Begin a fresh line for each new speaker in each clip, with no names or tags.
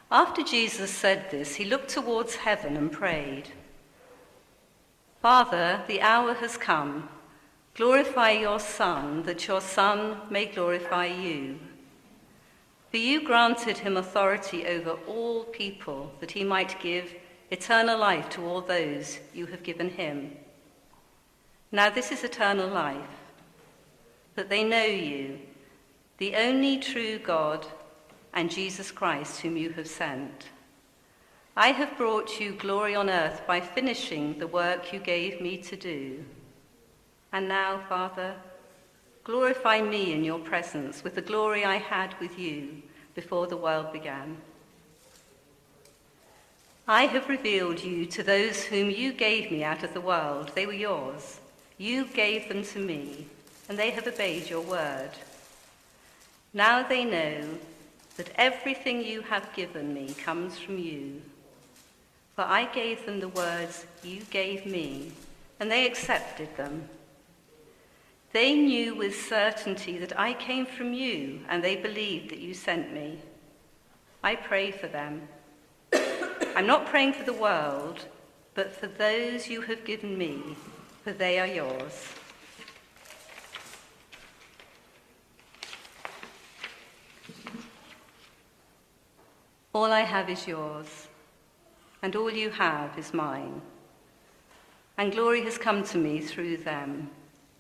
After Jesus said this, he looked towards heaven and prayed, "Father, the hour has come. Glorify your Son, that your Son may glorify you. For you granted him authority over all people, that he might give eternal life to all those you have given him. Now this is eternal life, that they know you, the only true God, and Jesus Christ, whom you have sent. I have brought you glory on earth by finishing the work you gave me to do. And now, Father, glorify me in your presence with the glory I had with you before the world began. I have revealed you to those whom you gave me out of the world. They were yours. You gave them to me, and they have obeyed your word. Now they know that everything you have given me comes from you. For I gave them the words you gave me, and they accepted them. They knew with certainty that I came from you, and they believed that you sent me. I pray for them. I'm not praying for the world, but for those you have given me, for they are yours. All I have is yours, and all you have is mine. And glory has come to me through them.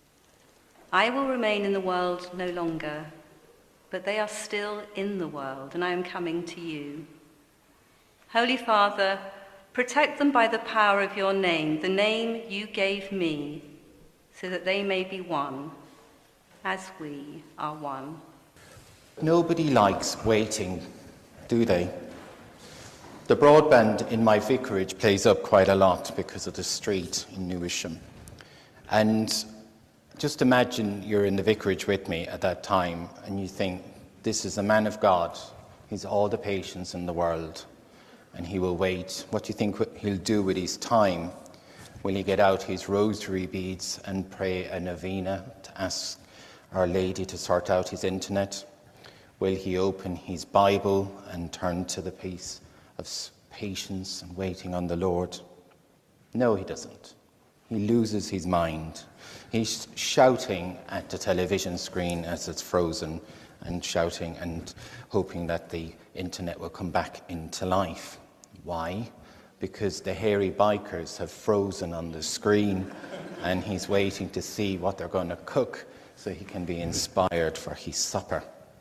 I will remain in the world no longer, but they are still in the world, and I am coming to you. Holy Father, protect them by the power of your name, the name you gave me, so that they may be one, as we are one.
Nobody likes waiting, do they? The broadband in my vicarage plays up quite a lot because of the street in Newisham. And just imagine you're in the vicarage with me at that time and you think, this is a man of God. He's all the patience in the world and he will wait. What do you think he'll do with his time? Will he get out his rosary beads and pray a novena to ask Our Lady to sort out his internet? Will he open his Bible and turn to the piece of patience and waiting on the Lord? No, he doesn't. He loses his mind. He's shouting at the television screen as it's frozen and shouting and hoping that the internet will come back into life. Why? Because the hairy bikers have frozen on the screen and he's waiting to see what they're going to cook so he can be inspired for his supper.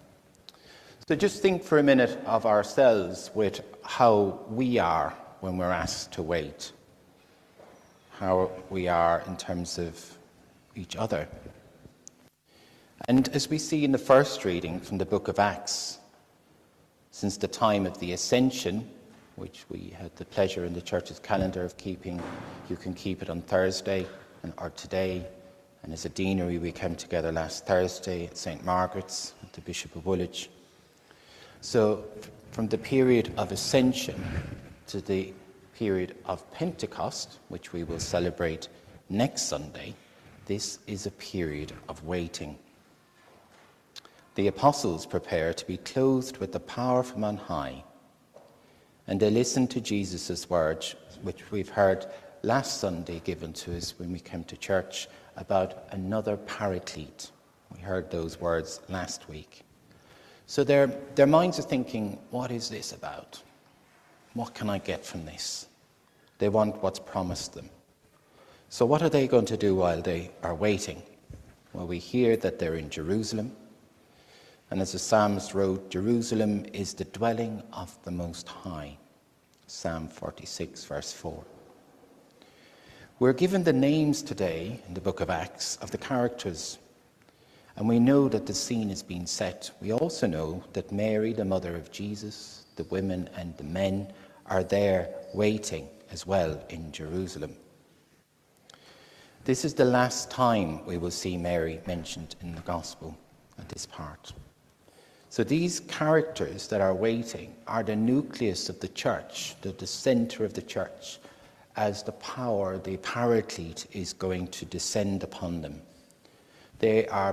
So just think for a minute of ourselves with how we are when we're asked to wait, how we are in terms of each other. And as we see in the first reading from the book of Acts, since the time of the Ascension, which we had the pleasure in the church's calendar of keeping, you can keep it on Thursday or today, and as a deanery we came together last Thursday at St. Margaret's with the Bishop of Woolwich. So from the period of Ascension to the period of Pentecost, which we will celebrate next Sunday, this is a period of waiting. The apostles prepare to be clothed with the power from on high, and they listen to Jesus' words, which we've heard last Sunday given to us when we came to church, about another paraclete. We heard those words last week. So their minds are thinking, what is this about? What can I get from this? They want what's promised them. So what are they going to do while they are waiting? Well, we hear that they're in Jerusalem. And as the psalmist wrote, Jerusalem is the dwelling of the Most High. Psalm 46, verse 4. We're given the names today in the book of Acts of the characters. And we know that the scene is being set. We also know that Mary, the mother of Jesus, the women and the men are there waiting as well in Jerusalem. This is the last time we will see Mary mentioned in the Gospel at this part. So these characters that are waiting are the nucleus of the church, the centre of the church, as the power, the paraclete, is going to descend upon them. They are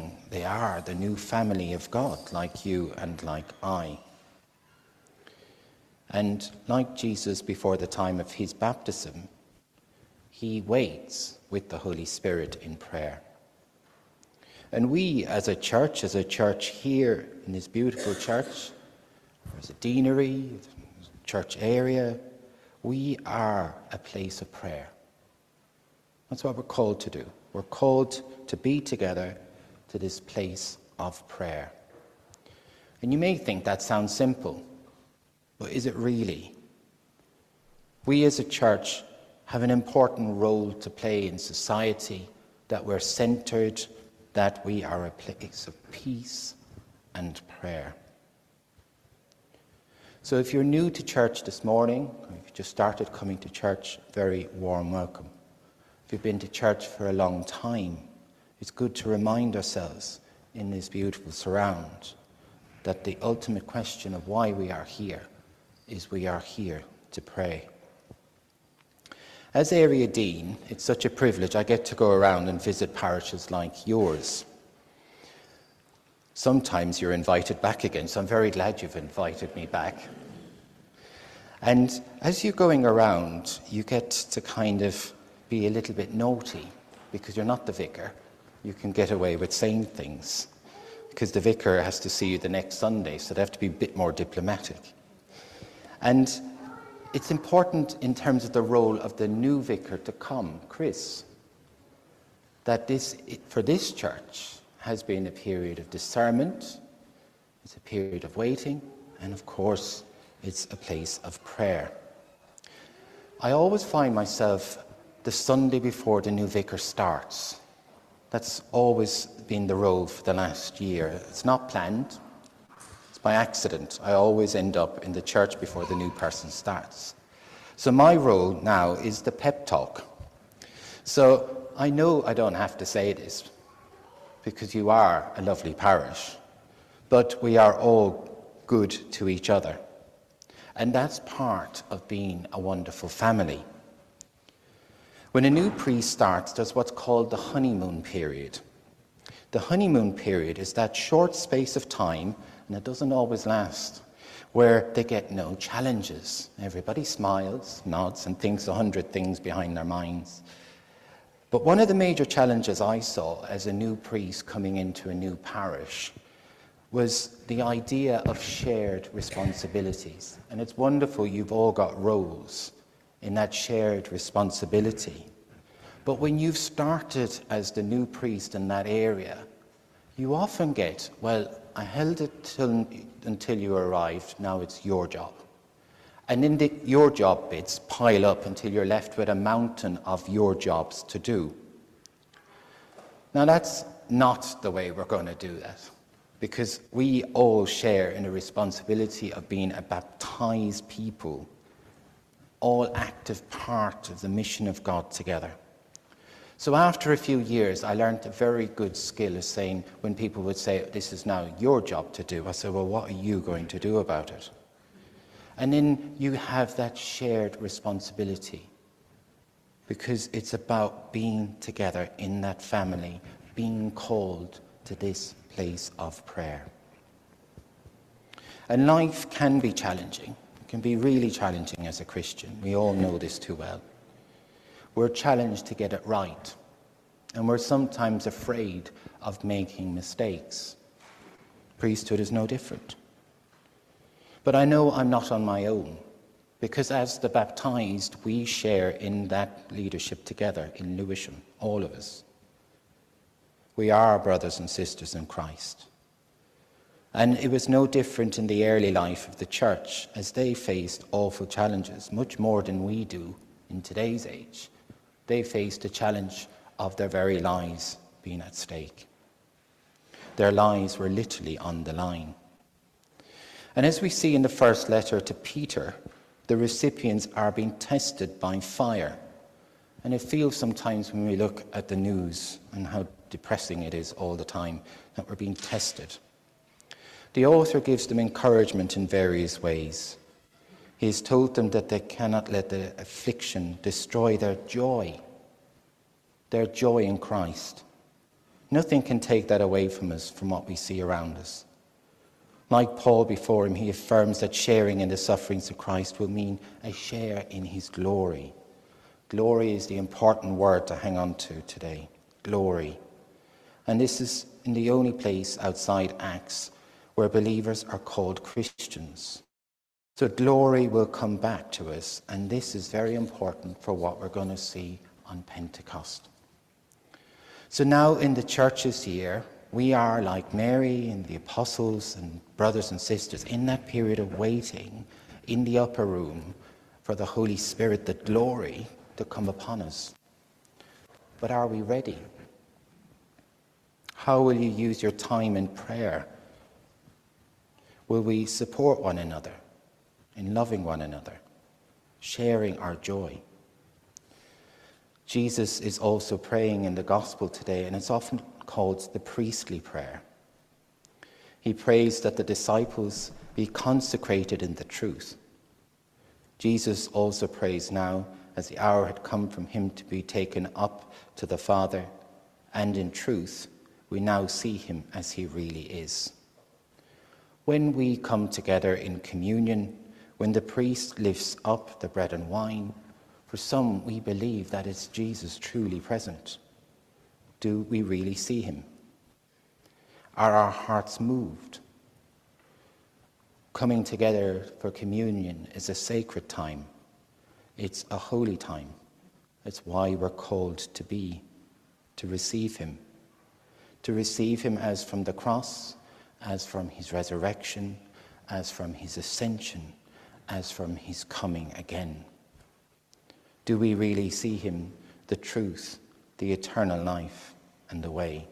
the new family of God, like you and like I. And like Jesus before the time of his baptism, he waits with the Holy Spirit in prayer. And we as a church here in this beautiful church, as a deanery, church area, we are a place of prayer. That's what we're called to do. We're called to be together to this place of prayer. And you may think that sounds simple, but is it really? We as a church have an important role to play in society, that we're centered, that we are a place of peace and prayer. So if you're new to church this morning, or if you just started coming to church, very warm welcome. If you've been to church for a long time, it's good to remind ourselves in this beautiful surround that the ultimate question of why we are here is we are here to pray. As area dean, it's such a privilege. I get to go around and visit parishes like yours. Sometimes you're invited back again, so I'm very glad you've invited me back. And as you're going around, you get to kind of be a little bit naughty because you're not the vicar. You can get away with saying things because the vicar has to see you the next Sunday, so they have to be a bit more diplomatic. And it's important in terms of the role of the new vicar to come, Chris, that for this church has been a period of discernment, it's a period of waiting, and of course, it's a place of prayer. I always find myself the Sunday before the new vicar starts. That's always been the role for the last year. It's not planned. It's by accident. I always end up in the church before the new person starts. So my role now is the pep talk. So I know I don't have to say this because you are a lovely parish, but we are all good to each other. And that's part of being a wonderful family. When a new priest starts, there's what's called the honeymoon period. The honeymoon period is that short space of time, and it doesn't always last, where they get no challenges. Everybody smiles, nods, and thinks 100 things behind their minds. But one of the major challenges I saw as a new priest coming into a new parish was the idea of shared responsibilities. And it's wonderful you've all got roles in that shared responsibility. But when you've started as the new priest in that area, you often get, well, I held it until you arrived, now it's your job. And then your job bits pile up until you're left with a mountain of your jobs to do. Now that's not the way we're going to do that, because we all share in the responsibility of being a baptized people, all active part of the mission of God together. So after a few years, I learned a very good skill of saying, when people would say, this is now your job to do, I said, well, what are you going to do about it? And then you have that shared responsibility, because it's about being together in that family, being called to this place of prayer. And life can be challenging. It can be really challenging as a Christian. We all know this too well. We're challenged to get it right, and we're sometimes afraid of making mistakes. Priesthood is no different. But I know I'm not on my own, because as the baptized, we share in that leadership together in Lewisham, all of us. We are brothers and sisters in Christ. And it was no different in the early life of the church, as they faced awful challenges, much more than we do in today's age. They faced the challenge of their very lives being at stake. Their lives were literally on the line. And as we see in the first letter to Peter, the recipients are being tested by fire. And it feels sometimes when we look at the news and how depressing it is all the time that we're being tested. The author gives them encouragement in various ways. He has told them that they cannot let the affliction destroy their joy in Christ. Nothing can take that away from us, from what we see around us. Like Paul before him, he affirms that sharing in the sufferings of Christ will mean a share in his glory. Glory is the important word to hang on to today. Glory. And this is in the only place outside Acts where believers are called Christians. So glory will come back to us, and this is very important for what we're going to see on Pentecost. So now in the church's year, we are like Mary and the apostles and brothers and sisters in that period of waiting in the upper room for the Holy Spirit, the glory, to come upon us. But are we ready? How will you use your time in prayer? Will we support one another in loving one another, sharing our joy? Jesus is also praying in the gospel today, and it's often called the priestly prayer. He prays that the disciples be consecrated in the truth. Jesus also prays now, as the hour had come from him to be taken up to the Father, and in truth, we now see him as he really is. When we come together in communion, when the priest lifts up the bread and wine, for some we believe that it's Jesus truly present. Do we really see him? Are our hearts moved? Coming together for communion is a sacred time. It's a holy time. It's why we're called to be, to receive him. To receive him as from the cross, as from his resurrection, as from his ascension, as from his coming again. Do we really see him, the truth, the eternal life, and the way?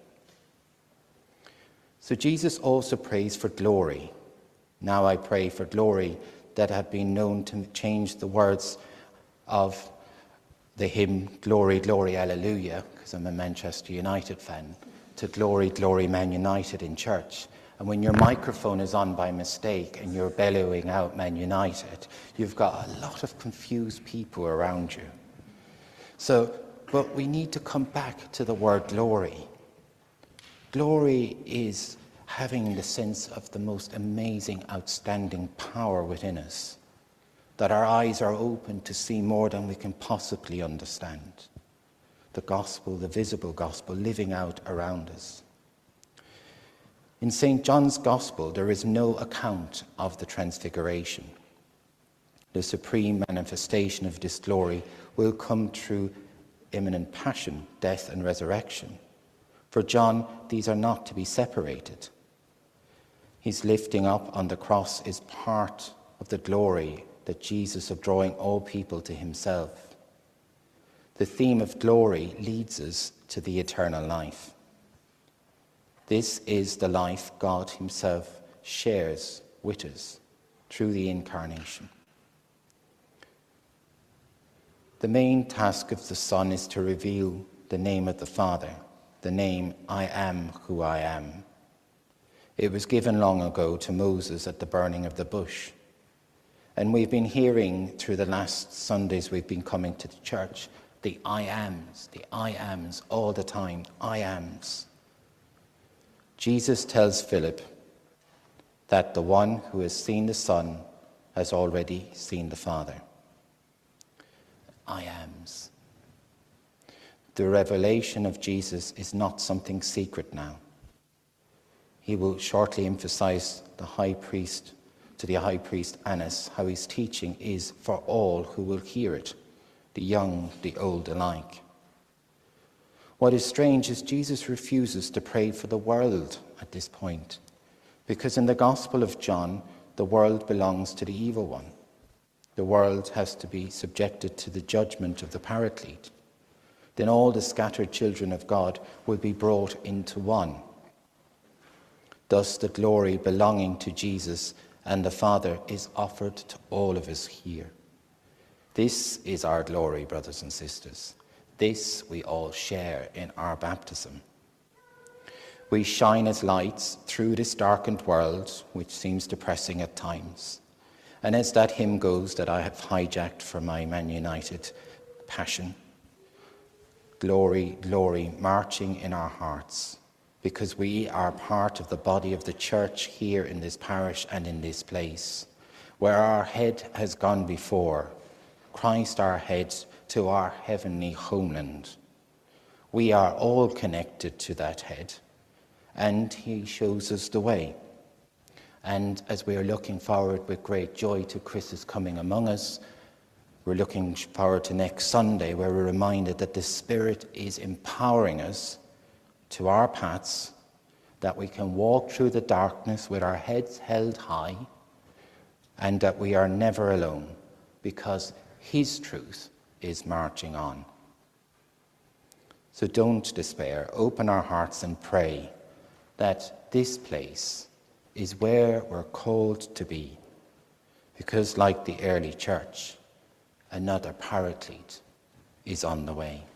So Jesus also prays for glory. Now I pray for glory, that have been known to change the words of the hymn Glory, Glory, Alleluia, because I'm a Manchester United fan, to Glory, Glory, Man United in church. And when your microphone is on by mistake and you're bellowing out Man United, you've got a lot of confused people around you. But we need to come back to the word glory. Glory is having the sense of the most amazing, outstanding power within us, that our eyes are open to see more than we can possibly understand. The gospel, the visible gospel, living out around us. In St. John's Gospel, there is no account of the Transfiguration. The supreme manifestation of this glory will come through imminent passion, death, and resurrection. For John, these are not to be separated. His lifting up on the cross is part of the glory that Jesus of drawing all people to himself. The theme of glory leads us to the eternal life. This is the life God himself shares with us through the incarnation. The main task of the Son is to reveal the name of the Father, the name I am who I am. It was given long ago to Moses at the burning of the bush. And we've been hearing through the last Sundays we've been coming to the church, the I ams all the time, I ams. Jesus tells Philip that the one who has seen the Son has already seen the Father. I ams. The revelation of Jesus is not something secret now. He will shortly emphasize to the high priest Annas how his teaching is for all who will hear it, the young, the old alike. What is strange is Jesus refuses to pray for the world at this point, because in the Gospel of John, the world belongs to the evil one. The world has to be subjected to the judgment of the Paraclete. Then all the scattered children of God will be brought into one. Thus the glory belonging to Jesus and the Father is offered to all of us here. This is our glory, brothers and sisters. This we all share in our baptism. We shine as lights through this darkened world, which seems depressing at times. And as that hymn goes that I have hijacked for my Man United passion, glory, glory, marching in our hearts, because we are part of the body of the church here in this parish and in this place, where our head has gone before, Christ our head, to our heavenly homeland. We are all connected to that head, and he shows us the way. And as we are looking forward with great joy to Chris's coming among us, we're looking forward to next Sunday, where we're reminded that the Spirit is empowering us to our paths, that we can walk through the darkness with our heads held high, and that we are never alone, because his truth is marching on. So don't despair. Open our hearts and pray that this place is where we're called to be, because like the early church, another Paraclete is on the way.